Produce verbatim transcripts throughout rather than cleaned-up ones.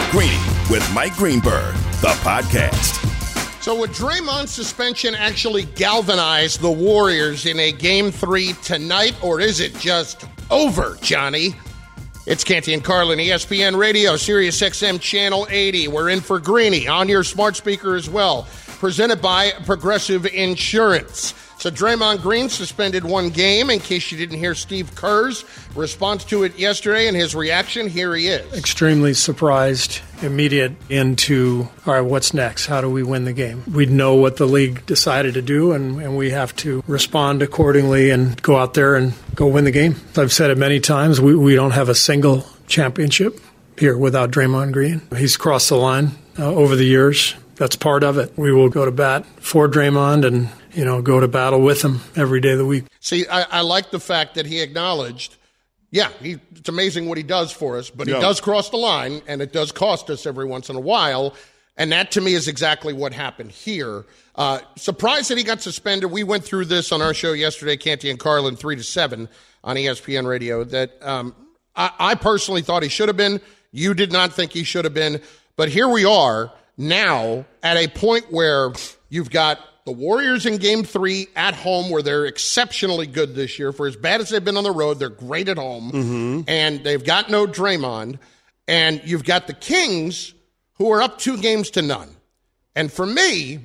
Greeny with Mike Greenberg, the podcast. So would Draymond's suspension actually galvanize the Warriors in a game three tonight, or is it just over, Johnny? It's Canty and Carlin, E S P N Radio, Sirius X M Channel eighty. We're in for Greeny on your smart speaker as well. Presented by Progressive Insurance. So Draymond Green suspended one game. In case you didn't hear Steve Kerr's response to it yesterday and his reaction, here he is. Extremely surprised, immediate into, all right, what's next? How do we win the game? We know what the league decided to do, and, and we have to respond accordingly and go out there and go win the game. I've said it many times, we, we don't have a single championship here without Draymond Green. He's crossed the line uh, over the years. That's part of it. We will go to bat for Draymond and, you know, go to battle with him every day of the week. See, I, I like the fact that he acknowledged, yeah, he, it's amazing what he does for us, but yeah. he does cross the line, and it does cost us every once in a while. And that, to me, is exactly what happened here. Uh, surprised that he got suspended. We went through this on our show yesterday, Canty and Carlin, three to seven on E S P N Radio, that um, I, I personally thought he should have been. You did not think he should have been. But here we are now at a point where you've got the Warriors in game three at home, where they're exceptionally good this year. For as bad as they've been on the road, they're great at home. Mm-hmm. And they've got no Draymond. And you've got the Kings, who are up two games to none. And for me,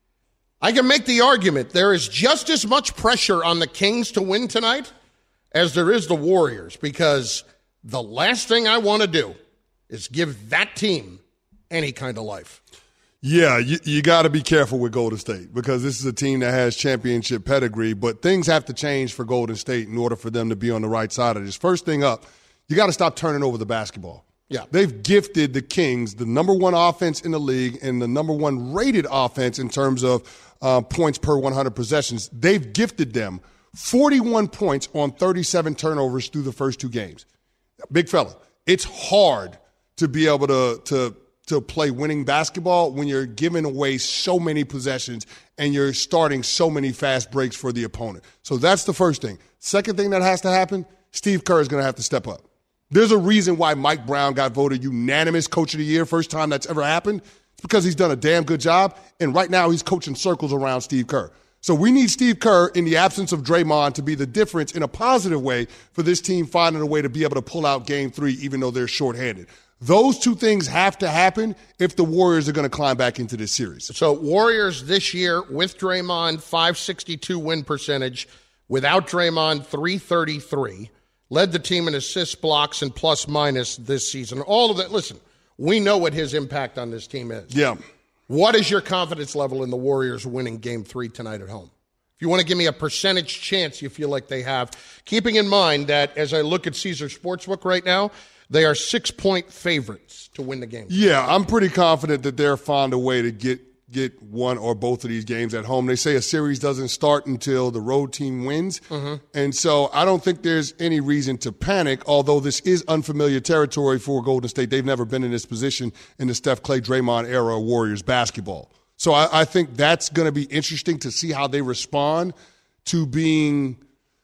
I can make the argument there is just as much pressure on the Kings to win tonight as there is the Warriors, because the last thing I want to do is give that team any kind of life. Yeah, you, you got to be careful with Golden State, because this is a team that has championship pedigree, but things have to change for Golden State in order for them to be on the right side of this. First thing up, you got to stop turning over the basketball. Yeah. They've gifted the Kings the number one offense in the league and the number one rated offense in terms of uh, points per one hundred possessions. They've gifted them forty-one points on thirty-seven turnovers through the first two games. Big fella, it's hard to be able to to to play winning basketball when you're giving away so many possessions and you're starting so many fast breaks for the opponent. So that's the first thing. Second thing that has to happen, Steve Kerr is going to have to step up. There's a reason why Mike Brown got voted unanimous Coach of the Year, first time that's ever happened. It's because he's done a damn good job, and right now he's coaching circles around Steve Kerr. So we need Steve Kerr, in the absence of Draymond, to be the difference in a positive way for this team finding a way to be able to pull out game three even though they're shorthanded. Those two things have to happen if the Warriors are going to climb back into this series. So Warriors this year with Draymond, five sixty-two win percentage. Without Draymond, three thirty-three. Led the team in assists, blocks, and plus minus this season. All of that, listen, we know what his impact on this team is. Yeah. What is your confidence level in the Warriors winning game three tonight at home? If you want to give me a percentage chance you feel like they have, keeping in mind that as I look at Caesar Sportsbook right now, they are six-point favorites to win the game. Yeah, I'm pretty confident that they'll find a way to get get one or both of these games at home. They say a series doesn't start until the road team wins. Mm-hmm. And so I don't think there's any reason to panic, although this is unfamiliar territory for Golden State. They've never been in this position in the Steph, Clay, Draymond era of Warriors basketball. So I, I think that's going to be interesting to see how they respond to being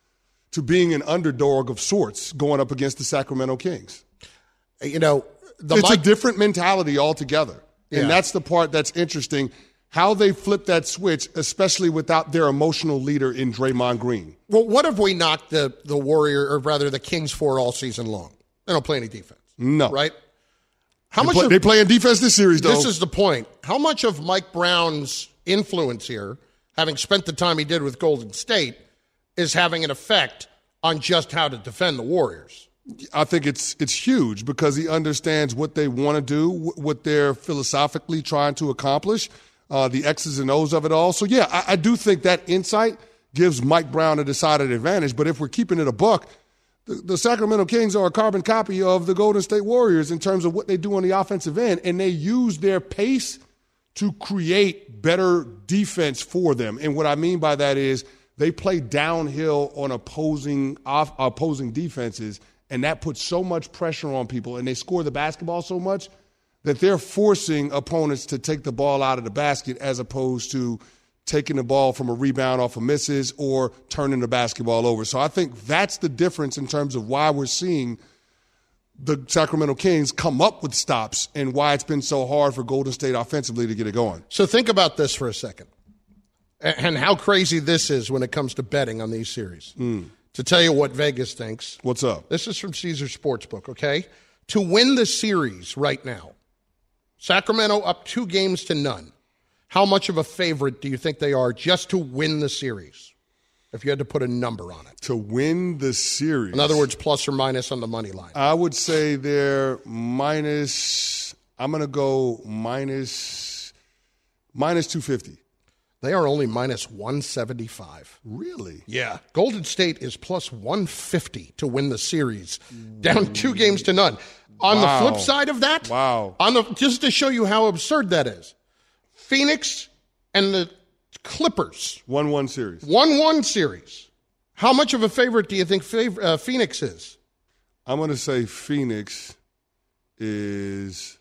to being an underdog of sorts going up against the Sacramento Kings. You know, the it's Mike- a different mentality altogether. And Yeah. that's the part that's interesting, how they flip that switch, especially without their emotional leader in Draymond Green. Well, what have we knocked the, the Warrior, or rather the Kings for all season long? They don't play any defense. No. Right? How They much play, of, they play in defense this series, though. This is the point. How much of Mike Brown's influence here, having spent the time he did with Golden State, is having an effect on just how to defend the Warriors? I think it's it's huge because he understands what they want to do, what they're philosophically trying to accomplish, uh, the X's and O's of it all. So, yeah, I, I do think that insight gives Mike Brown a decided advantage. But if we're keeping it a buck, the, the Sacramento Kings are a carbon copy of the Golden State Warriors in terms of what they do on the offensive end, and they use their pace to create better defense for them. And what I mean by that is they play downhill on opposing off, opposing defenses, and that puts so much pressure on people, and they score the basketball so much that they're forcing opponents to take the ball out of the basket as opposed to taking the ball from a rebound off of misses or turning the basketball over. So I think that's the difference in terms of why we're seeing the Sacramento Kings come up with stops and why it's been so hard for Golden State offensively to get it going. So think about this for a second and how crazy this is when it comes to betting on these series. Mm. To tell you what Vegas thinks. What's up? This is from Caesar Sportsbook, okay? To win the series right now, Sacramento up two games to none. How much of a favorite do you think they are just to win the series? If you had to put a number on it. To win the series. In other words, plus or minus on the money line. I would say they're minus, I'm going to go minus, minus two fifty. They are only minus one seventy-five. Really? Yeah. Golden State is plus one fifty to win the series. Down two games to none. On wow. the flip side of that, wow. on the just to show you how absurd that is, Phoenix and the Clippers. one one series. one one series. How much of a favorite do you think fav- uh, Phoenix is? I'm going to say Phoenix is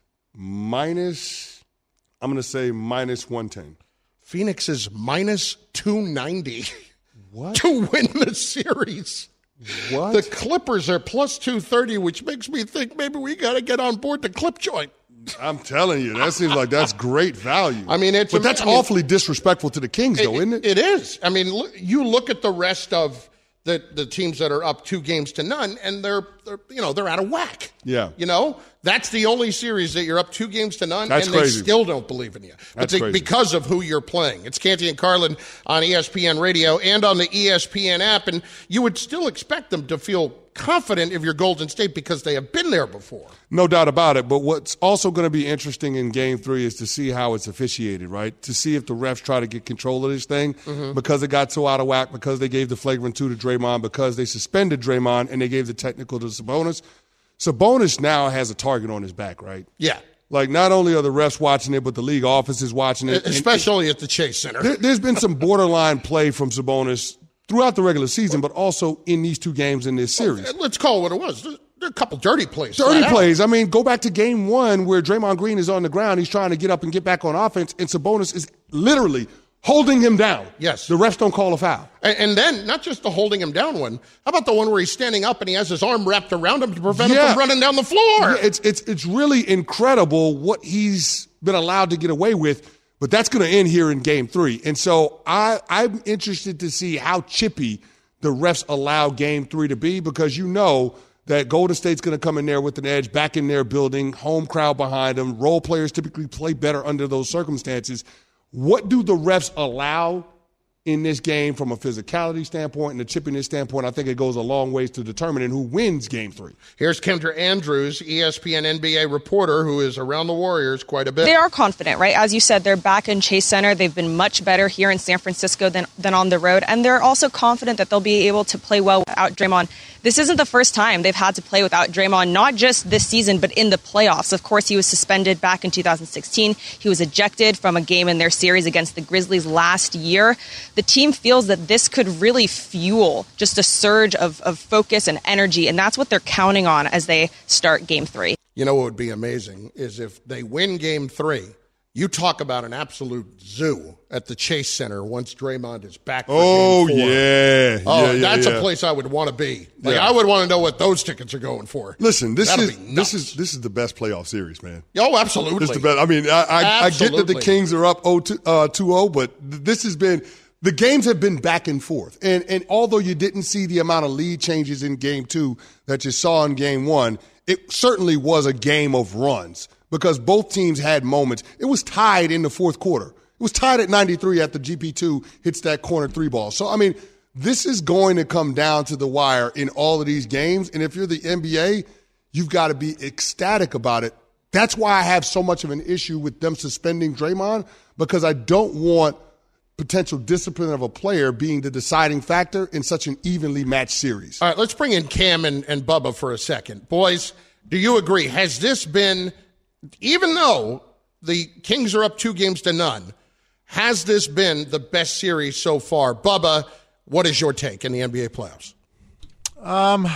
minus, I'm going to say minus one ten. Phoenix is minus two ninety. What? To win the series. What? The Clippers are plus two thirty, which makes me think maybe we got to get on board the clip joint. I'm telling you, that seems like that's great value. I mean, it's but that's I mean, awfully disrespectful to the Kings, though, it, isn't it? It is. I mean, look, you look at the rest of the the teams that are up two games to none, and they're, they're you know they're out of whack. Yeah, you know that's the only series that you're up two games to none, that's and crazy. They still don't believe in you. That's they, crazy. Because of who you're playing. It's Canty and Carlin on E S P N Radio and on the E S P N app, and you would still expect them to feel confident if you're Golden State because they have been there before. No doubt about it. But what's also going to be interesting in Game Three is to see how it's officiated, right? To see if the refs try to get control of this thing mm-hmm. because it got so out of whack, because they gave the flagrant two to Draymond, because they suspended Draymond and they gave the technical to Sabonis. Sabonis now has a target on his back, right? Yeah. Like, not only are the refs watching it, but the league office is watching it. Especially and, at the Chase Center. There, there's been some borderline play from Sabonis throughout the regular season, but also in these two games in this series. Well, let's call it what it was. There are a couple dirty plays. Dirty plays. I mean, go back to game one where Draymond Green is on the ground. He's trying to get up and get back on offense, and Sabonis is literally holding him down. Yes. The refs don't call a foul. And, and then, not just the holding him down one, how about the one where he's standing up and he has his arm wrapped around him to prevent yeah. him from running down the floor? Yeah, it's, it's, it's really incredible what he's been allowed to get away with. But that's going to end here in game three. And so I, I'm interested to see how chippy the refs allow game three to be, because you know that Golden State's going to come in there with an edge, back in their building, home crowd behind them. Role players typically play better under those circumstances. What do the refs allow in this game from a physicality standpoint and a chippiness standpoint? I think it goes a long ways to determining who wins game three. Here's Kendra Andrews, E S P N N B A reporter, who is around the Warriors quite a bit. They are confident, right? As you said, they're back in Chase Center. They've been much better here in San Francisco than, than on the road. And they're also confident that they'll be able to play well without Draymond. This isn't the first time they've had to play without Draymond, not just this season, but in the playoffs. Of course, he was suspended back in two thousand sixteen. He was ejected from a game in their series against the Grizzlies last year. The team feels that this could really fuel just a surge of, of focus and energy, and that's what they're counting on as they start game three. You know what would be amazing is if they win game three, you talk about an absolute zoo at the Chase Center once Draymond is back for oh, game four. yeah. Oh, yeah, yeah, that's yeah. a place I would want to be. Like, yeah. I would want to know what those tickets are going for. Listen, this That'll is be this is this is the best playoff series, man. Oh, absolutely. This is the best. I mean, I, I, I get that the Kings are up two oh, but this has been – the games have been back and forth. And, and although you didn't see the amount of lead changes in game two that you saw in game one, it certainly was a game of runs, because both teams had moments. It was tied in the fourth quarter. It was tied at ninety-three after G P two hits that corner three ball. So, I mean, this is going to come down to the wire in all of these games. And if you're the N B A, you've got to be ecstatic about it. That's why I have so much of an issue with them suspending Draymond, because I don't want potential discipline of a player being the deciding factor in such an evenly matched series. All right, let's bring in Cam and, and Bubba for a second. Boys, do you agree? Has this been, even though the Kings are up two games to none, has this been the best series so far? Bubba, what is your take in the N B A playoffs? Um,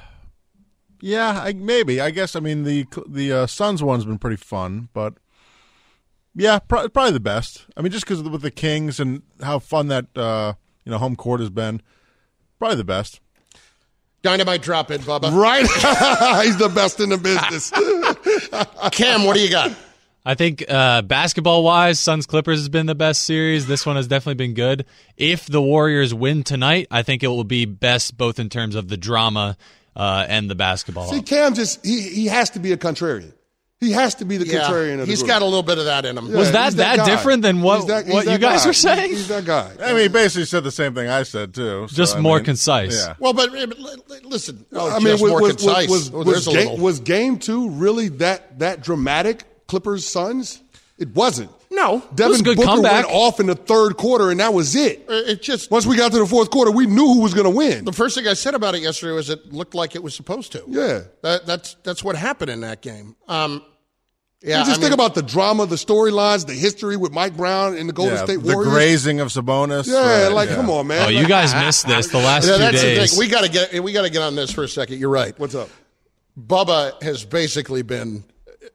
yeah, I, maybe. I guess, I mean, the the uh, Suns one's been pretty fun, but yeah, pro- probably the best. I mean, just because with the Kings and how fun that uh, you know home court has been, probably the best. Dynamite drop in, Bubba. Right? He's the best in the business. Cam, what do you got? I think uh, basketball-wise, Suns-Clippers has been the best series. This one has definitely been good. If the Warriors win tonight, I think it will be best both in terms of the drama uh, and the basketball. See, Cam just, he, he has to be a contrarian. He has to be the Yeah, contrarian of the he's group. got a little bit of that in him. Yeah, Was that he's that, guy. different than what, He's that- he's what that you guys guy. were saying? He's, he's that guy. I mean, he basically said the same thing I said, too. So, Just I more mean, concise. Yeah. Well, but uh, li- li- listen, oh, I mean, just was, more was, concise. was, oh, was, there's a game, little. was game two really that that dramatic? Clippers Suns? It wasn't. No. Devin was a good Booker comeback. went off in the third quarter, and that was it. Uh, It just Once we got to the fourth quarter, we knew who was going to win. the first thing I said about it yesterday was it looked like it was supposed to. Yeah. That, that's that's what happened in that game. Um, yeah, And just I think mean, about the drama, the storylines, the history with Mike Brown and the Golden Yeah, State the Warriors. grazing of Sabonis. Yeah, right, like, yeah. come on, man. Oh, you Like, guys missed this the last Yeah, two that's the days. thing. We got to get we got to get on this for a second. You're right. What's up? Bubba has basically been.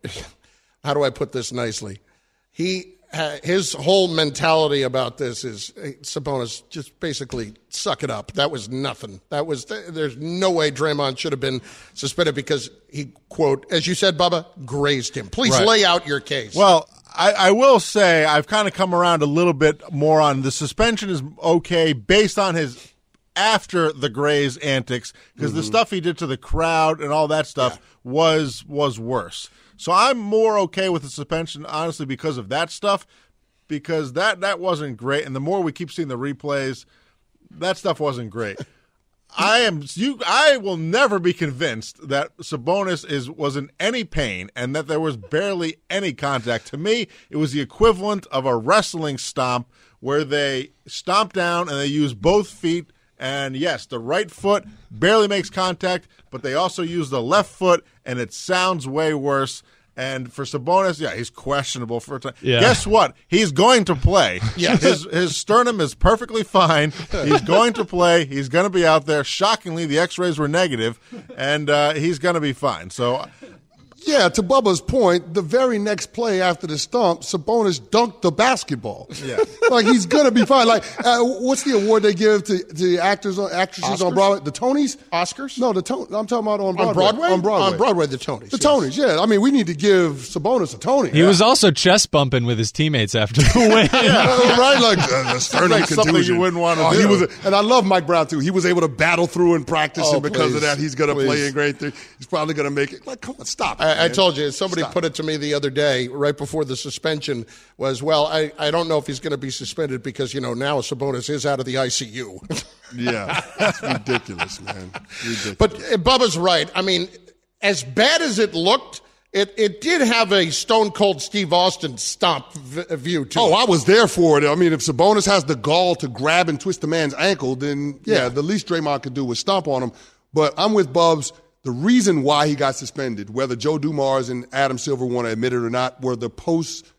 How do I put this nicely? He uh, his whole mentality about this is hey, Sabonis, just basically suck it up. That was nothing. That was there's no way Draymond should have been suspended because he, quote, as you said, Bubba, grazed him. Please Right. lay out your case. Well, I, I will say I've kind of come around a little bit more on the suspension is okay based on his after the Grays antics because Mm-hmm. the stuff he did to the crowd and all that stuff was was worse. So I'm more okay with the suspension, honestly, because of that stuff, because that, that wasn't great. And the more we keep seeing the replays, that stuff wasn't great. I am you. I will never be convinced that Sabonis is was in any pain and that there was barely any contact. To me, it was the equivalent of a wrestling stomp where they stomp down and they use both feet. And yes, the right foot barely makes contact, but they also use the left foot, and it sounds way worse. And for Sabonis, yeah, he's questionable for a time. Yeah. Guess what? He's going to play. Yes. His his sternum is perfectly fine. He's going to play. He's going to be out there. Shockingly, the X-rays were negative, and uh, he's going to be fine. So, Yeah, to Bubba's point, the very next play after the stump, Sabonis dunked the basketball. Yeah. Like, he's going to be fine. Like, uh, what's the award they give to, to the actors, actresses on Oscars? Broadway? The Tonys? Oscars? No, the ton- I'm talking about on Broadway. on Broadway? On Broadway. On Broadway, the Tonys. The yes. Tonys, yeah. I mean, we need to give Sabonis a Tony. He was also chest bumping with his teammates after the win. Uh, right? Like, uh, the sternum Like something contusion. you wouldn't wanna oh, do. He was, and I love Mike Brown, too. He was able to battle through in practice, Oh, and because please. of that, he's going to Please. play in grade three. He's probably going to make it. Like, come on, stop it, I, I man. told you, somebody Stop. put it to me the other day, right before the suspension, was, well, I, I don't know if he's going to be suspended because, you know, now Sabonis is out of the I C U. Yeah, it's ridiculous, man. Ridiculous. But uh, Bubba's right. I mean, as bad as it looked, it, it did have a Stone Cold Steve Austin stomp v- view, too. oh, I was there for it. I mean, if Sabonis has the gall to grab and twist the man's ankle, then, yeah, Yeah. the least Draymond could do was stomp on him. But I'm with Bubs. The reason why he got suspended, whether Joe Dumars and Adam Silver want to admit it or not, were the post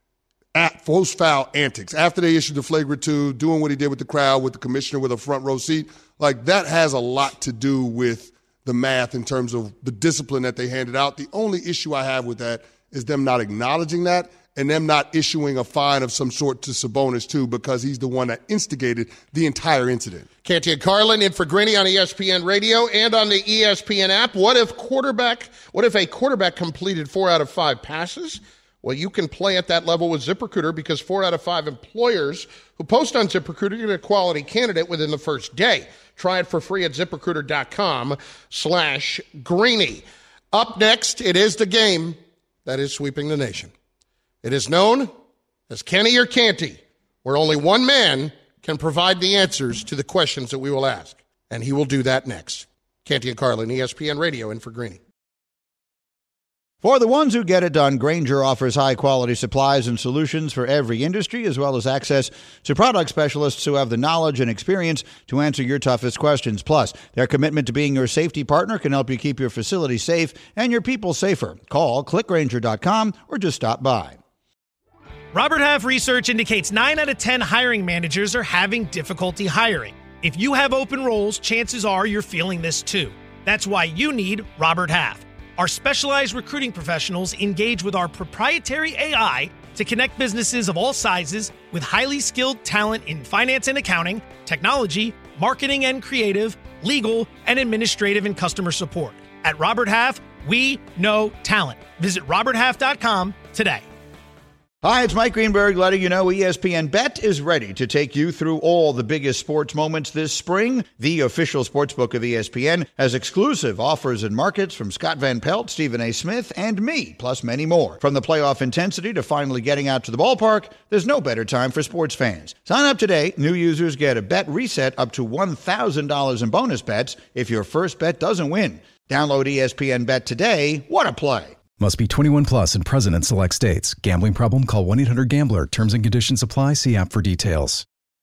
at post foul antics. After they issued the flagrant two, doing what he did with the crowd, with the commissioner with a front row seat, like that has a lot to do with the math in terms of the discipline that they handed out. The only issue I have with that is them not acknowledging that and them not issuing a fine of some sort to Sabonis too, because he's the one that instigated the entire incident. Canty and Carlin in for Greeny on E S P N Radio and on the E S P N app. What if quarterback? What if a quarterback completed four out of five passes? Well, you can play at that level with ZipRecruiter because four out of five employers who post on ZipRecruiter get a quality candidate within the first day. Try it for free at ZipRecruiter.com slash Greeny. Up next, it is the game that is sweeping the nation. It is known as Kenny or Canty, where only one man can provide the answers to the questions that we will ask. And he will do that next. Canty and Carlin, E S P N Radio, in for Greeny. For the ones who get it done, Grainger offers high-quality supplies and solutions for every industry, as well as access to product specialists who have the knowledge and experience to answer your toughest questions. Plus, their commitment to being your safety partner can help you keep your facility safe and your people safer. Call click grainger dot com or just stop by. Robert Half research indicates nine out of ten hiring managers are having difficulty hiring. If you have open roles, chances are you're feeling this too. That's why you need Robert Half. Our specialized recruiting professionals engage with our proprietary A I to connect businesses of all sizes with highly skilled talent in finance and accounting, technology, marketing and creative, legal, and administrative and customer support. At Robert Half, we know talent. Visit robert half dot com today. Hi, it's Mike Greenberg letting you know E S P N Bet is ready to take you through all the biggest sports moments this spring. The official sportsbook of E S P N has exclusive offers and markets from Scott Van Pelt, Stephen A. Smith, and me, plus many more. From the playoff intensity to finally getting out to the ballpark, there's no better time for sports fans. Sign up today. New users get a bet reset up to one thousand dollars in bonus bets if your first bet doesn't win. Download E S P N Bet today. What a play. Must be twenty-one plus and present in select states. Gambling problem? Call one eight hundred gambler. Terms and conditions apply. See app for details.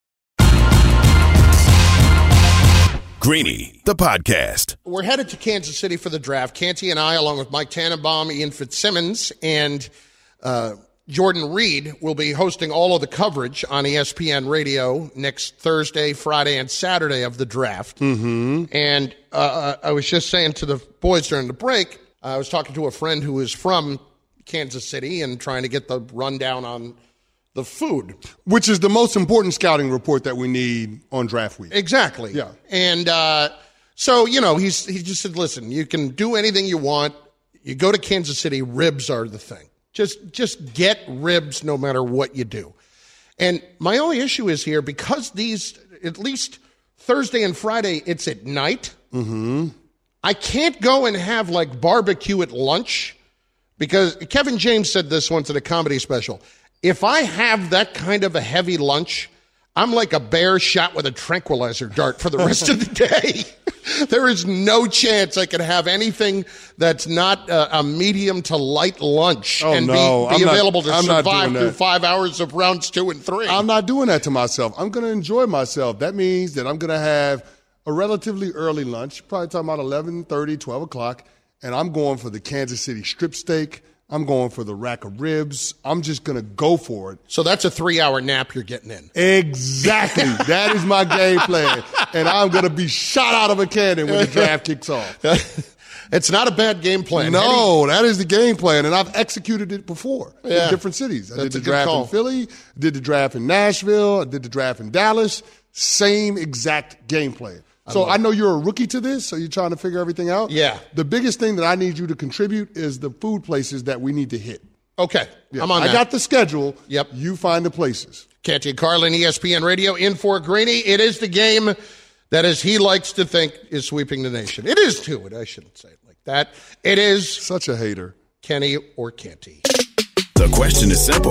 Greeny, the podcast. We're headed to Kansas City for the draft. Canty and I, along with Mike Tannenbaum, Ian Fitzsimmons, and uh, Jordan Reed, will be hosting all of the coverage on E S P N Radio next Thursday, Friday, and Saturday of the draft. Mm-hmm. And uh, I was just saying to the boys during the break, I was talking to a friend who is from Kansas City and trying to get the rundown on the food. Which is the most important scouting report that we need on draft week. Exactly. Yeah. And uh, so, you know, he's he just said, listen, you can do anything you want. You go to Kansas City, ribs are the thing. Just, just get ribs no matter what you do. And my only issue is here, because these, at least Thursday and Friday, it's at night. Mm-hmm. I can't go and have like barbecue at lunch, because Kevin James said this once in a comedy special. If I have that kind of a heavy lunch, I'm like a bear shot with a tranquilizer dart for the rest of the day. There is no chance I could have anything that's not uh, a medium to light lunch oh, and no. be, be I'm available not, to I'm survive through five hours of rounds two and three. I'm not doing that to myself. I'm going to enjoy myself. That means that I'm going to have a relatively early lunch, probably talking about eleven thirty, twelve o'clock, and I'm going for the Kansas City strip steak. I'm going for the rack of ribs. I'm just going to go for it. So that's a three-hour nap you're getting in. Exactly. That is my game plan, and I'm going to be shot out of a cannon when the draft kicks off. It's not a bad game plan. No, Eddie. That is the game plan, and I've executed it before yeah. in different cities. I That's did the draft call. in Philly, did the draft in Nashville, I did the draft in Dallas. Same exact game plan. So I, I know you're a rookie to this, so you're trying to figure everything out. Yeah. The biggest thing that I need you to contribute is the food places that we need to hit. Okay. Yeah. I'm on I that. got the schedule. Yep. You find the places. Canty and Carlin, E S P N Radio, in for Greeny. It is the game that, as he likes to think, is sweeping the nation. It is, too. I shouldn't say it like that. It is. Such a hater. Kenny or Canty? The question is simple.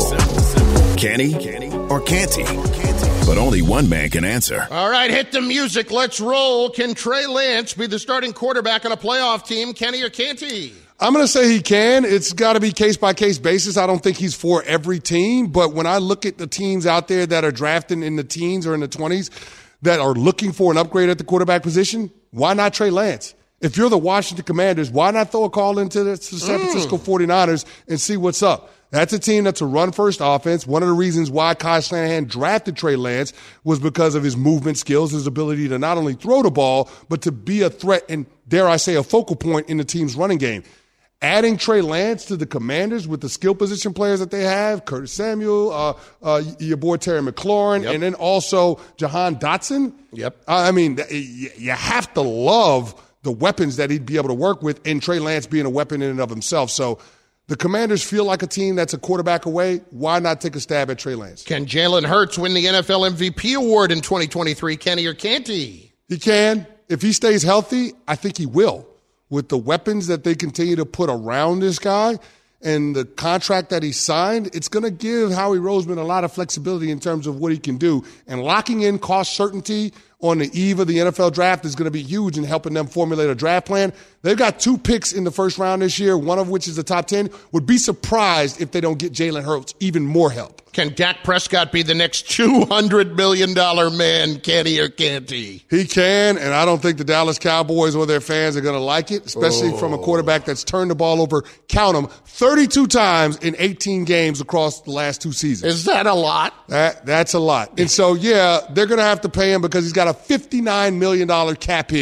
Kenny or Canty? But only one man can answer. All right, hit the music. Let's roll. Can Trey Lance be the starting quarterback on a playoff team, Kenny or Canty? I'm going to say he can. It's got to be case-by-case basis. I don't think he's for every team. But when I look at the teams out there that are drafting in the teens or in the twenties that are looking for an upgrade at the quarterback position, why not Trey Lance? If you're the Washington Commanders, why not throw a call into the, to the San Francisco mm. forty-niners and see what's up? That's a team that's a run-first offense. One of the reasons why Kyle Shanahan drafted Trey Lance was because of his movement skills, his ability to not only throw the ball, but to be a threat and, dare I say, a focal point in the team's running game. Adding Trey Lance to the Commanders with the skill position players that they have, Curtis Samuel, uh, uh, your boy Terry McLaurin, yep. and then also Jahan Dotson. Yep. I mean, you have to love the weapons that he'd be able to work with, and Trey Lance being a weapon in and of himself. So the Commanders feel like a team that's a quarterback away. Why not take a stab at Trey Lance? Can Jalen Hurts win the N F L M V P award in twenty twenty-three, Kenny or Canty? He can. If he stays healthy, I think he will. With the weapons that they continue to put around this guy and the contract that he signed, it's going to give Howie Roseman a lot of flexibility in terms of what he can do. And locking in cost certainty on the eve of the N F L draft is going to be huge in helping them formulate a draft plan. They've got two picks in the first round this year, one of which is the top ten. Would be surprised if they don't get Jalen Hurts even more help. Can Dak Prescott be the next two hundred million dollars man, Kenny or Canty? He can, and I don't think the Dallas Cowboys or their fans are going to like it, especially oh. from a quarterback that's turned the ball over, count them, thirty-two times in eighteen games across the last two seasons. Is that a lot? That That's a lot. And so, yeah, they're going to have to pay him because he's got a fifty-nine million dollars cap hit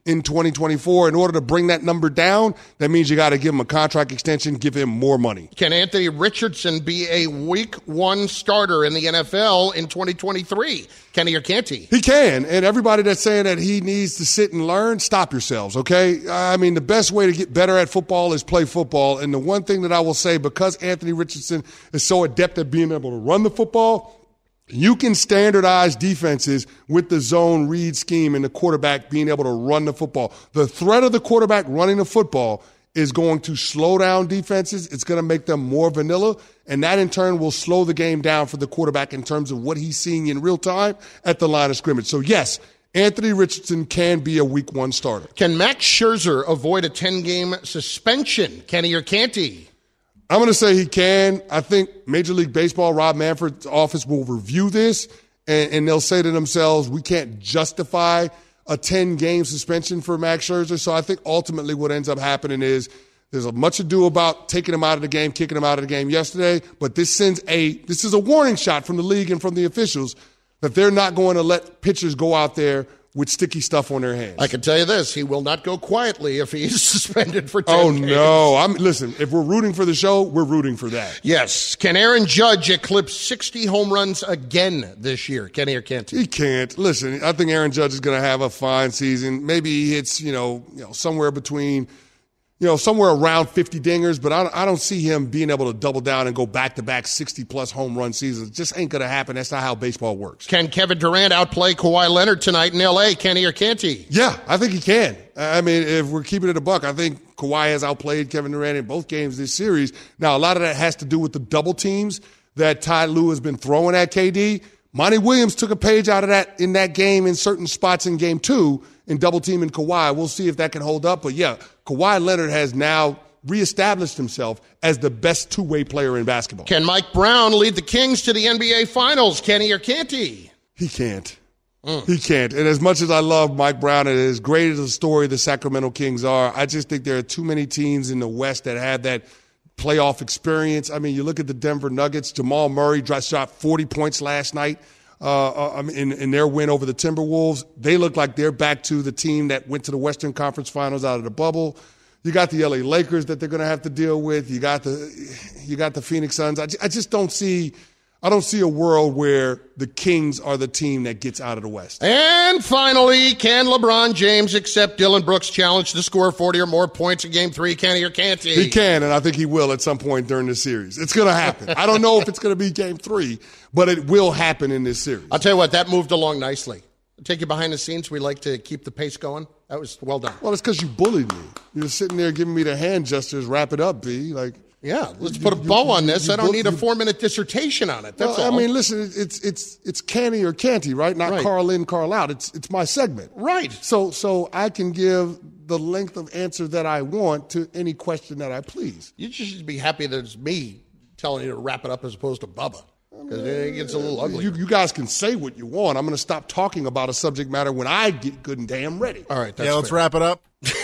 in twenty twenty-four. In order to bring that number down, that means you got to give him a contract extension, give him more money. Can Anthony Richardson be a week one starter in the N F L in twenty twenty-three? Kenny or can't he? He can. And everybody that's saying that he needs to sit and learn, stop yourselves, okay? I mean, the best way to get better at football is play football. And the one thing that I will say, because Anthony Richardson is so adept at being able to run the football, you can standardize defenses with the zone read scheme and the quarterback being able to run the football. The threat of the quarterback running the football is going to slow down defenses. It's going to make them more vanilla, and that in turn will slow the game down for the quarterback in terms of what he's seeing in real time at the line of scrimmage. So, yes, Anthony Richardson can be a week one starter. Can Max Scherzer avoid a ten-game suspension? Kenny or can't he? I'm going to say he can. I think Major League Baseball, Rob Manfred's office will review this, and, and they'll say to themselves, we can't justify a ten-game suspension for Max Scherzer. So I think ultimately what ends up happening is there's a much ado about taking him out of the game, kicking him out of the game yesterday, but this sends a this is a warning shot from the league and from the officials that they're not going to let pitchers go out there with sticky stuff on their hands. I can tell you this, he will not go quietly if he's suspended for ten Oh, games. no. I'm listen, if we're rooting for the show, we're rooting for that. Yes. Can Aaron Judge eclipse sixty home runs again this year? Kenny or can't he? He can't. Listen, I think Aaron Judge is going to have a fine season. Maybe he hits, you know, you know, somewhere between – you know, somewhere around fifty dingers, but I, I don't see him being able to double down and go back-to-back sixty-plus home run seasons. It just ain't going to happen. That's not how baseball works. Can Kevin Durant outplay Kawhi Leonard tonight in L A, Kenny or can't he? Yeah, I think he can. I mean, if we're keeping it a buck, I think Kawhi has outplayed Kevin Durant in both games this series. Now, a lot of that has to do with the double teams that Ty Lue has been throwing at K D. Monty Williams took a page out of that in that game in certain spots in game two in double teaming Kawhi. We'll see if that can hold up. But, yeah, Kawhi Leonard has now reestablished himself as the best two-way player in basketball. Can Mike Brown lead the Kings to the N B A Finals, Kenny or can't he? He can't. Mm. He can't. And as much as I love Mike Brown and as great as a story the Sacramento Kings are, I just think there are too many teams in the West that have that playoff experience. I mean, you look at the Denver Nuggets. Jamal Murray shot forty points last night uh, in, in their win over the Timberwolves. They look like they're back to the team that went to the Western Conference Finals out of the bubble. You got the L A Lakers that they're going to have to deal with. You got the you got the Phoenix Suns. I, I just don't see I don't see a world where the Kings are the team that gets out of the West. And finally, can LeBron James accept Dylan Brooks' challenge to score forty or more points in Game Three? Can he or can't he? He can, and I think he will at some point during this series. It's going to happen. I don't know if it's going to be Game Three, but it will happen in this series. I'll tell you what, that moved along nicely. I'll take you behind the scenes. We like to keep the pace going. That was well done. Well, it's because you bullied me. You're sitting there giving me the hand gestures. Wrap it up, B. Like, yeah, let's you, put a bow you, on this. You, I don't need a four-minute dissertation on it. That's well, all. I mean, listen, it's it's it's canny or canty, right? Not right. Carl in, Carl out. It's it's my segment, right? So so I can give the length of answer that I want to any question that I please. You should be happy that it's me telling you to wrap it up as opposed to Bubba. Because it gets a little ugly. You, you guys can say what you want. I'm going to stop talking about a subject matter when I get good and damn ready. All right. That's yeah, let's fair. wrap it up.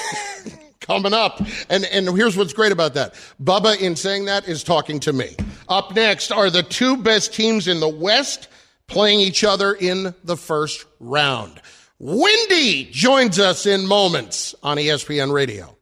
Coming up. And and here's what's great about that. Bubba, in saying that, is talking to me. Up next are the two best teams in the West playing each other in the first round. Wendy joins us in moments on E S P N Radio.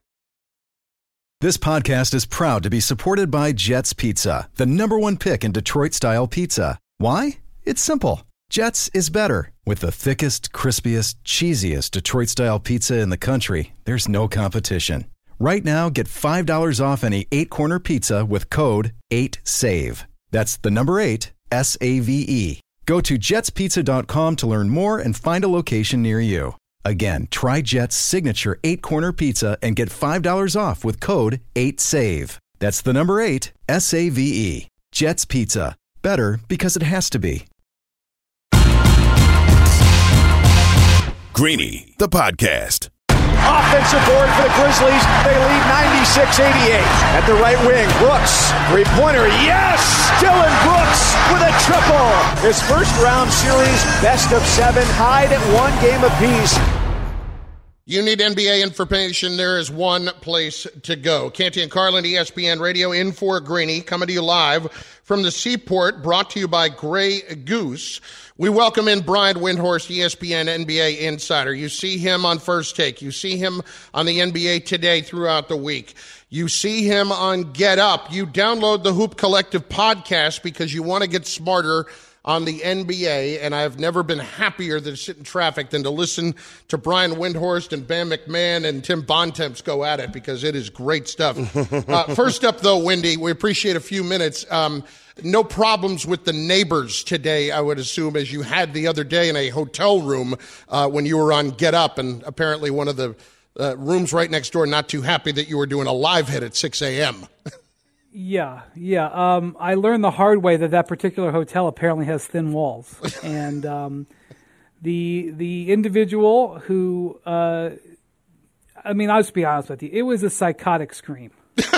This podcast is proud to be supported by Jets Pizza, the number one pick in Detroit-style pizza. Why? It's simple. Jets is better. With the thickest, crispiest, cheesiest Detroit-style pizza in the country, there's no competition. Right now, get five dollars off any eight-corner pizza with code eight save. That's the number eight, S A V E. Go to jets pizza dot com to learn more and find a location near you. Again, try Jet's signature eight-corner pizza and get five dollars off with code eight save. That's the number eight, S A V E. Jet's Pizza. Better because it has to be. Greeny, the podcast. Offensive board for the Grizzlies. They lead ninety-six eighty-eight. At the right wing, Brooks. Three-pointer, yes! Dylan Brooks with a triple. His first round series, best of seven, tied at one game apiece. You need N B A information, there is one place to go. Canty and Carlin, E S P N Radio, in for Greeny, coming to you live from the Seaport, brought to you by Grey Goose. We welcome in Brian Windhorst, E S P N N B A insider. You see him on First Take. You see him on the N B A Today throughout the week. You see him on Get Up. You download the Hoop Collective podcast because you want to get smarter on the N B A, and I've never been happier to sit in traffic than to listen to Brian Windhorst and Bam McMahon and Tim Bontemps go at it, because it is great stuff. uh, first up, though, Wendy, we appreciate a few minutes. Um, no problems with the neighbors today, I would assume, as you had the other day in a hotel room uh, when you were on Get Up, and apparently one of the uh, rooms right next door not too happy that you were doing a live hit at six a.m. Yeah, yeah. Um, I learned the hard way that that particular hotel apparently has thin walls, and um, the the individual who, uh, I mean, I'll just be honest with you, it was a psychotic scream.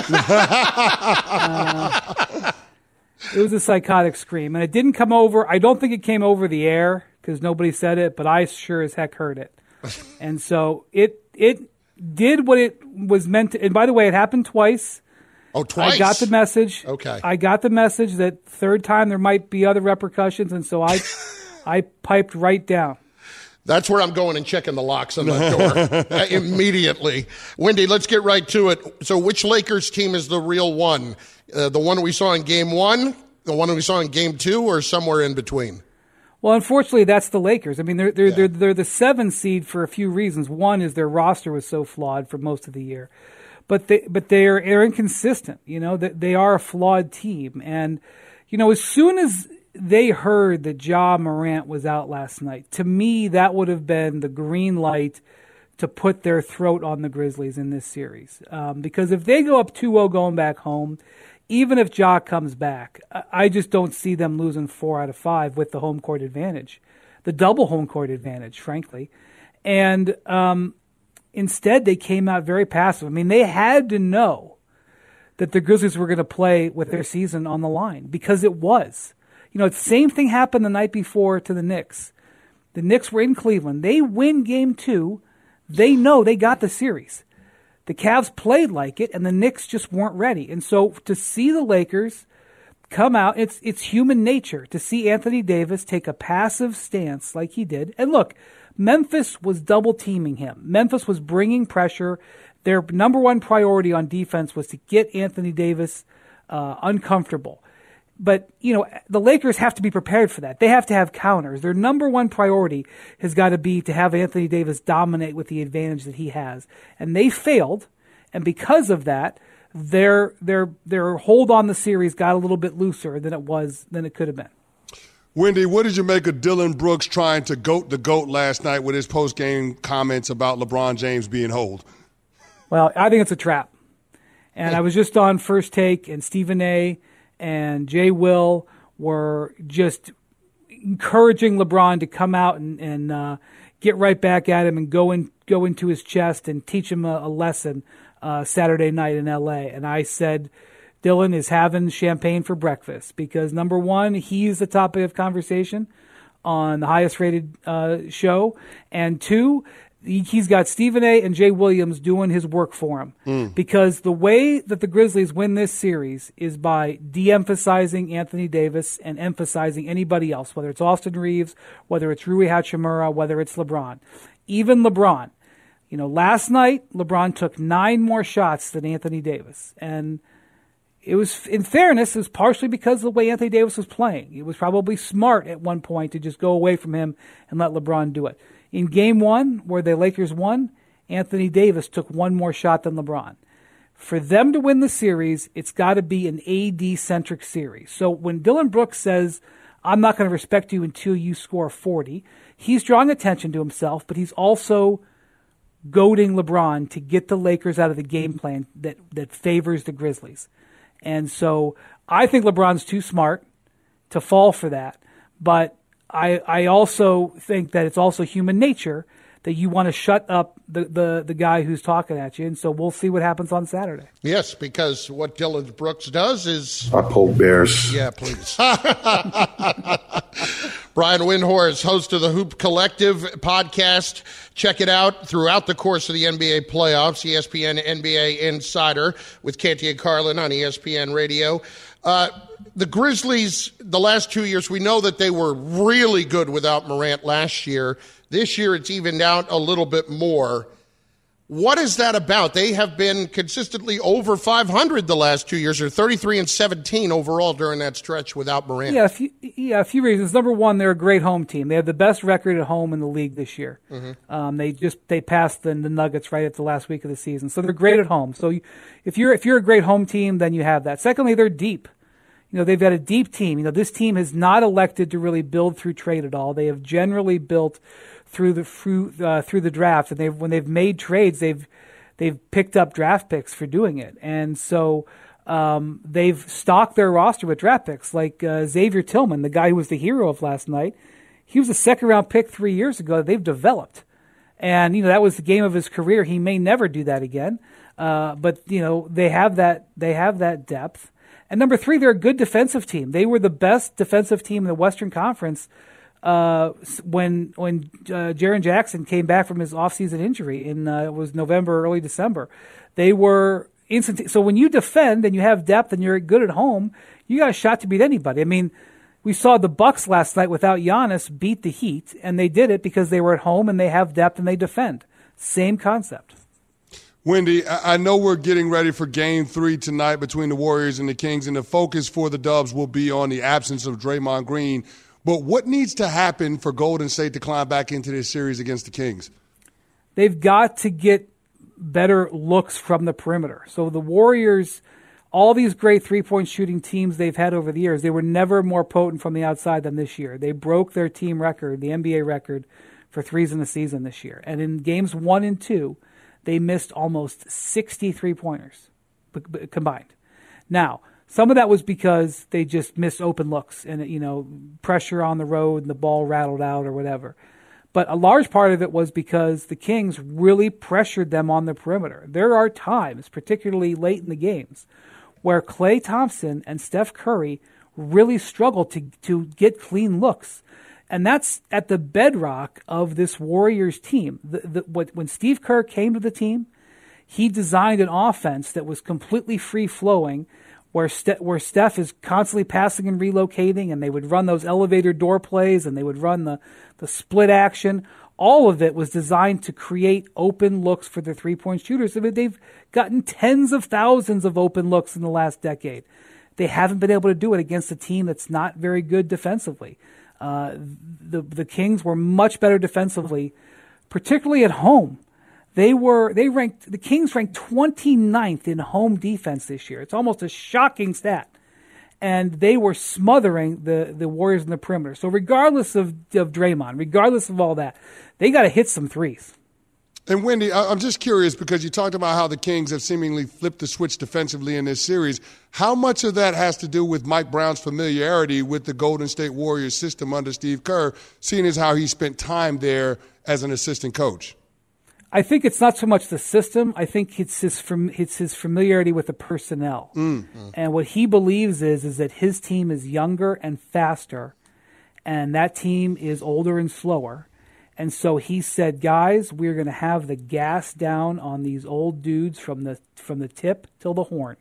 uh, it was a psychotic scream, and it didn't come over. I don't think it came over the air because nobody said it, but I sure as heck heard it, and so it it did what it was meant to. And by the way, it happened twice. Oh, twice? I got the message. Okay. I got the message that third time there might be other repercussions, and so I I piped right down. That's where I'm going and checking the locks on that door uh, immediately. Wendy, let's get right to it. So which Lakers team is the real one? Uh, the one we saw in game one, the one we saw in game two, or somewhere in between? Well, unfortunately, that's the Lakers. I mean, they're they're, Yeah. they're they're the seven seed for a few reasons. One is their roster was so flawed for most of the year. But they, but they're, they're inconsistent. You know, that they are a flawed team. And, you know, as soon as they heard that Ja Morant was out last night, to me, that would have been the green light to put their throat on the Grizzlies in this series. Um, because if they go up two oh going back home, even if Ja comes back, I just don't see them losing four out of five with the home court advantage, the double home court advantage, frankly. And, um, instead, they came out very passive. I mean, they had to know that the Grizzlies were going to play with their season on the line, because it was. You know, the same thing happened the night before to the Knicks. The Knicks were in Cleveland. They win game two. They know they got the series. The Cavs played like it, and the Knicks just weren't ready. And so to see the Lakers come out, it's it's human nature to see Anthony Davis take a passive stance like he did. And look, Memphis was double-teaming him. Memphis was bringing pressure. Their number one priority on defense was to get Anthony Davis uh, uncomfortable. But, you know, the Lakers have to be prepared for that. They have to have counters. Their number one priority has got to be to have Anthony Davis dominate with the advantage that he has. And they failed, and because of that, their their their hold on the series got a little bit looser than it was than it could have been. Wendy, what did you make of Dylan Brooks trying to goat the GOAT last night with his post-game comments about LeBron James being holed? Well, I think it's a trap. And I was just on First Take, and Stephen A. and Jay Will were just encouraging LeBron to come out and, and uh, get right back at him and go in, go into his chest and teach him a, a lesson uh, Saturday night in L A. And I said, Dylan is having champagne for breakfast because, number one, he's the topic of conversation on the highest-rated uh, show, and two, he's got Stephen A. and Jay Williams doing his work for him mm. because the way that the Grizzlies win this series is by de-emphasizing Anthony Davis and emphasizing anybody else, whether it's Austin Reeves, whether it's Rui Hachimura, whether it's LeBron. Even LeBron. You know, last night, LeBron took nine more shots than Anthony Davis, and it was, in fairness, it was partially because of the way Anthony Davis was playing. It was probably smart at one point to just go away from him and let LeBron do it. In game one, where the Lakers won, Anthony Davis took one more shot than LeBron. For them to win the series, it's got to be an A D-centric series. So when Dylan Brooks says, I'm not going to respect you until you score forty, he's drawing attention to himself, but he's also goading LeBron to get the Lakers out of the game plan that, that favors the Grizzlies. And so I think LeBron's too smart to fall for that. But I I also think that it's also human nature that you want to shut up the, the, the guy who's talking at you. And so we'll see what happens on Saturday. Yes, because what Dylan Brooks does is... I poke bears. Yeah, please. Brian Windhorst, host of the Hoop Collective podcast. Check it out throughout the course of the N B A playoffs. E S P N N B A Insider with Canty and Carlin on E S P N Radio. Uh, the Grizzlies, the last two years, we know that they were really good without Morant last year. This year, it's evened out a little bit more. What is that about? They have been consistently over five hundred the last two years, or thirty-three and seventeen overall during that stretch without Morant. Yeah, a few, yeah, a few reasons. Number one, they're a great home team. They have the best record at home in the league this year. Mm-hmm. Um, they just they passed the, the Nuggets right at the last week of the season, so they're great at home. So you, if you're if you're a great home team, then you have that. Secondly, they're deep. You know, they've got a deep team. You know, this team has not elected to really build through trade at all. They have generally built through the through uh, through the draft, and they've when they've made trades, they've they've picked up draft picks for doing it, and so um, they've stocked their roster with draft picks, like uh, Xavier Tillman, the guy who was the hero of last night. He was a second round pick three years ago that they've developed, and you know that was the game of his career. He may never do that again, uh, but you know they have that they have that depth. And number three, they're a good defensive team. They were the best defensive team in the Western Conference Uh, when when uh, Jaren Jackson came back from his offseason injury in uh, it was November, early December. They were instant. So when you defend and you have depth and you're good at home, you got a shot to beat anybody. I mean, we saw the Bucks last night without Giannis beat the Heat, and they did it because they were at home and they have depth and they defend. Same concept. Wendy, I know we're getting ready for game three tonight between the Warriors and the Kings, and the focus for the Dubs will be on the absence of Draymond Green. But what needs to happen for Golden State to climb back into this series against the Kings? They've got to get better looks from the perimeter. So the Warriors, all these great three-point shooting teams they've had over the years, they were never more potent from the outside than this year. They broke their team record, the N B A record, for threes in the season this year. And in games one and two, they missed almost sixty three-pointers combined. Now, some of that was because they just missed open looks and, you know, pressure on the road and the ball rattled out or whatever. But a large part of it was because the Kings really pressured them on the perimeter. There are times, particularly late in the games, where Klay Thompson and Steph Curry really struggled to, to get clean looks. And that's at the bedrock of this Warriors team. The, the, what, when Steve Kerr came to the team, he designed an offense that was completely free-flowing, where Ste- where Steph is constantly passing and relocating, and they would run those elevator door plays, and they would run the, the split action. All of it was designed to create open looks for the three-point shooters. I mean, they've gotten tens of thousands of open looks in the last decade. They haven't been able to do it against a team that's not very good defensively. Uh, the the Kings were much better defensively, particularly at home. They were they ranked the Kings ranked twenty-ninth in home defense this year. It's almost a shocking stat. And they were smothering the, the Warriors in the perimeter. So regardless of, of Draymond, regardless of all that, they got to hit some threes. And Wendy, I'm just curious because you talked about how the Kings have seemingly flipped the switch defensively in this series. How much of that has to do with Mike Brown's familiarity with the Golden State Warriors system under Steve Kerr, seeing as how he spent time there as an assistant coach? I think it's not so much the system. I think it's his it's his familiarity with the personnel. Mm-hmm. And what he believes is is that his team is younger and faster, and that team is older and slower. And so he said, guys, we're going to have the gas down on these old dudes from the from the tip till the horn.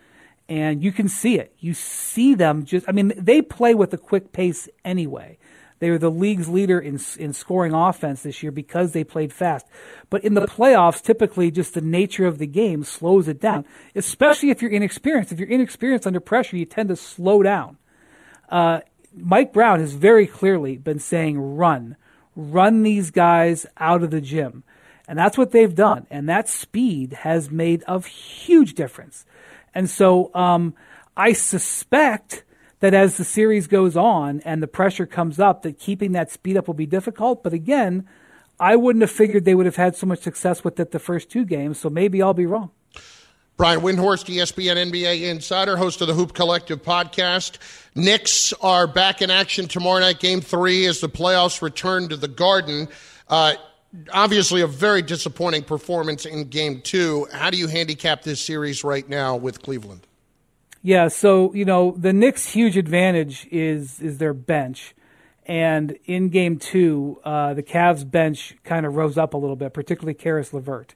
And you can see it. You see them just, I mean, they play with a quick pace anyway. They were the league's leader in in scoring offense this year because they played fast. But in the playoffs, typically just the nature of the game slows it down, especially if you're inexperienced. If you're inexperienced under pressure, you tend to slow down. Uh, Mike Brown has very clearly been saying run. Run these guys out of the gym. And that's what they've done. And that speed has made a huge difference. And so um, I suspect that as the series goes on and the pressure comes up, that keeping that speed up will be difficult. But again, I wouldn't have figured they would have had so much success with it the first two games, so maybe I'll be wrong. Brian Windhorst, E S P N N B A Insider, host of the Hoop Collective podcast. Knicks are back in action tomorrow night, game three, as the playoffs return to the Garden. Uh, obviously, a very disappointing performance in game two. How do you handicap this series right now with Cleveland? Yeah, so, you know, the Knicks' huge advantage is is their bench. And in game two, uh, the Cavs bench kind of rose up a little bit, particularly Karis LeVert.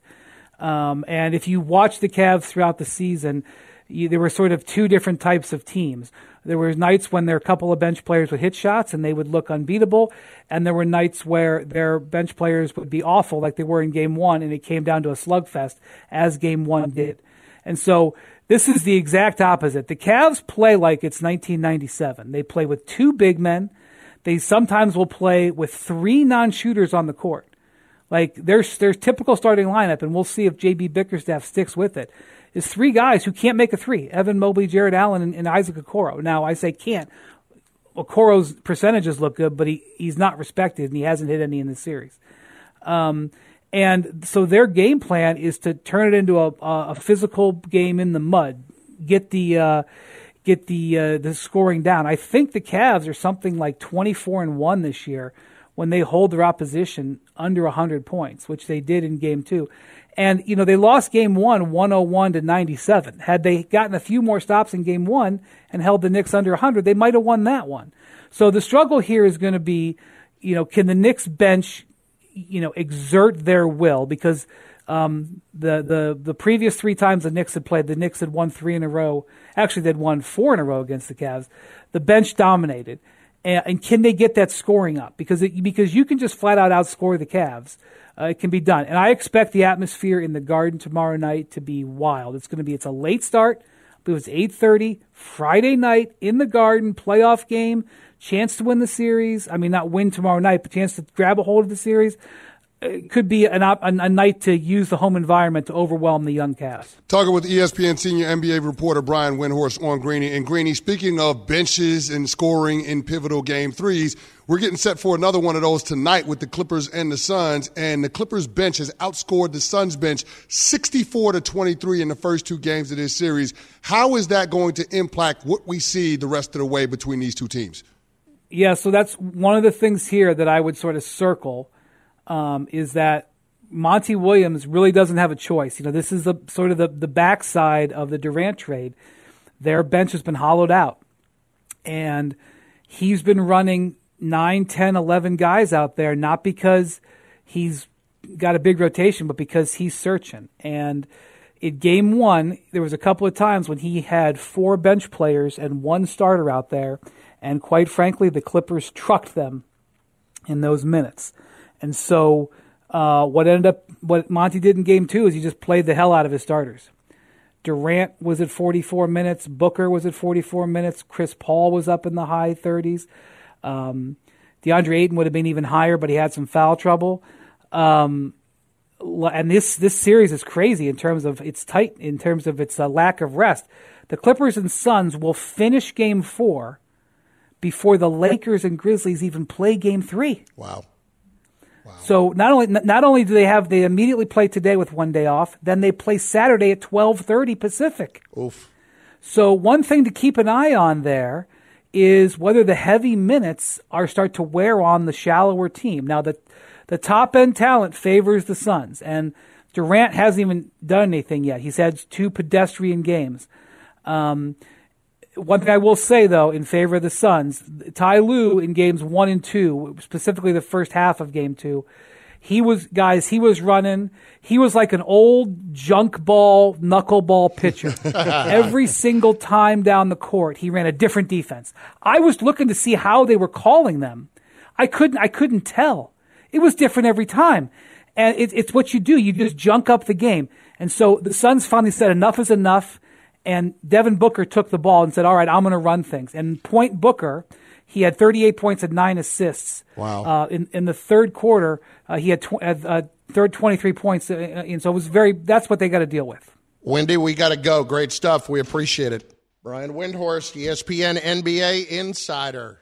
Um, and if you watch the Cavs throughout the season, you, there were sort of two different types of teams. There were nights when their couple of bench players would hit shots and they would look unbeatable. And there were nights where their bench players would be awful like they were in game one, and it came down to a slugfest as game one did. And so this is the exact opposite. The Cavs play like it's nineteen ninety-seven. They play with two big men. They sometimes will play with three non-shooters on the court. Like their their typical starting lineup, and we'll see if J B Bickerstaff sticks with it, is three guys who can't make a three: Evan Mobley, Jared Allen, and, and Isaac Okoro. Now I say can't. Okoro's percentages look good, but he, he's not respected, and he hasn't hit any in this series. Um, and so their game plan is to turn it into a, a physical game in the mud, get the uh, get the uh, the scoring down. I think the Cavs are something like twenty-four and one this year when they hold their opposition under one hundred points, which they did in game two. And, you know, they lost game one, one oh one to ninety-seven. Had they gotten a few more stops in game one and held the Knicks under one hundred, they might have won that one. So the struggle here is going to be, you know, can the Knicks bench, you know, exert their will? Because um, the, the, the previous three times the Knicks had played, the Knicks had won three in a row. Actually, they'd won four in a row against the Cavs. The bench dominated. And, and can they get that scoring up? Because it, because you can just flat out outscore the Cavs. Uh, it can be done. And I expect the atmosphere in the Garden tomorrow night to be wild. It's going to be, it's a late start. I believe it's eight thirty, Friday night in the Garden, playoff game, chance to win the series. I mean, not win tomorrow night, but chance to grab a hold of the series. It could be an op- a, a night to use the home environment to overwhelm the young Cavs. Talking with E S P N senior N B A reporter Brian Windhorst on Greeny. And Greeny, speaking of benches and scoring in pivotal game threes, we're getting set for another one of those tonight with the Clippers and the Suns. And the Clippers bench has outscored the Suns bench sixty-four to twenty-three in the first two games of this series. How is that going to impact what we see the rest of the way between these two teams? Yeah, so that's one of the things here that I would sort of circle. Um, is that Monty Williams really doesn't have a choice. You know, this is the sort of the, the backside of the Durant trade. Their bench has been hollowed out. And he's been running nine, ten, eleven guys out there, not because he's got a big rotation, but because he's searching. And in game one, there was a couple of times when he had four bench players and one starter out there. And quite frankly, the Clippers trucked them in those minutes. And so uh, what ended up, what Monty did in game two is he just played the hell out of his starters. Durant was at forty-four minutes. Booker was at forty-four minutes. Chris Paul was up in the high thirties. Um, DeAndre Ayton would have been even higher, but he had some foul trouble. Um, and this, this series is crazy in terms of it's tight, in terms of its uh, lack of rest. The Clippers and Suns will finish game four before the Lakers and Grizzlies even play game three. Wow. Wow. So not only not only do they have they immediately play today with one day off, then they play Saturday at twelve thirty Pacific. Oof. So one thing to keep an eye on there is whether the heavy minutes are start to wear on the shallower team. Now the the top end talent favors the Suns, and Durant hasn't even done anything yet. He's had two pedestrian games. Um, One thing I will say, though, in favor of the Suns, Ty Lue in games one and two, specifically the first half of game two, he was, guys, he was running. He was like an old junk ball, knuckleball pitcher. Every single time down the court, he ran a different defense. I was looking to see how they were calling them. I couldn't, I couldn't tell. It was different every time. And it, it's what you do. You just junk up the game. And so the Suns finally said enough is enough. And Devin Booker took the ball and said, all right, I'm going to run things. And point Booker, he had thirty-eight points and nine assists. Wow. Uh, in, in the third quarter, uh, he had tw- uh, third twenty-three points. Uh, and so it was very, that's what they got to deal with. Wendy, we got to go. Great stuff. We appreciate it. Brian Windhorst, E S P N N B A Insider.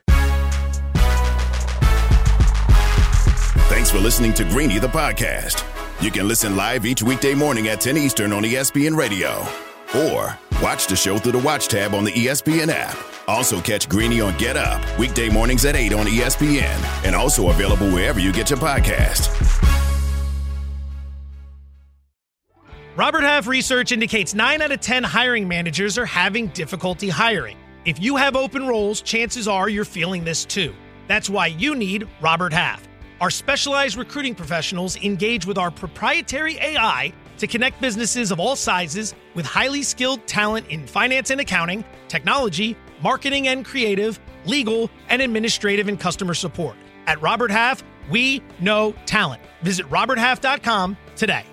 Thanks for listening to Greeny, the podcast. You can listen live each weekday morning at ten Eastern on E S P N Radio. Or watch the show through the Watch tab on the E S P N app. Also catch Greeny on Get Up, weekday mornings at eight on E S P N. And also available wherever you get your podcast. Robert Half research indicates nine out of ten hiring managers are having difficulty hiring. If you have open roles, chances are you're feeling this too. That's why you need Robert Half. Our specialized recruiting professionals engage with our proprietary A I to connect businesses of all sizes with highly skilled talent in finance and accounting, technology, marketing and creative, legal, and administrative and customer support. At Robert Half, we know talent. Visit robert half dot com today.